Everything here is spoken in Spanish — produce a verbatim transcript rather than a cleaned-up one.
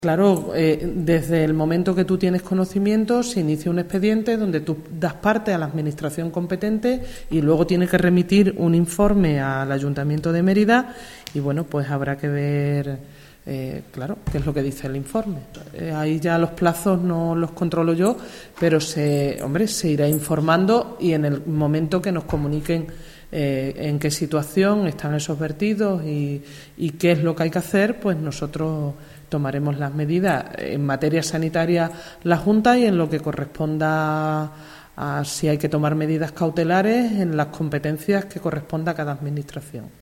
Claro, eh, desde el momento que tú tienes conocimiento se inicia un expediente donde tú das parte a la administración competente y luego tiene que remitir un informe al Ayuntamiento de Mérida y bueno, pues habrá que ver, eh, claro, qué es lo que dice el informe. Eh, ahí ya los plazos no los controlo yo, pero se, hombre, se irá informando y en el momento que nos comuniquen eh, en qué situación están esos vertidos y, y qué es lo que hay que hacer, pues nosotros tomaremos las medidas en materia sanitaria la Junta y en lo que corresponda a si hay que tomar medidas cautelares en las competencias que corresponda a cada administración.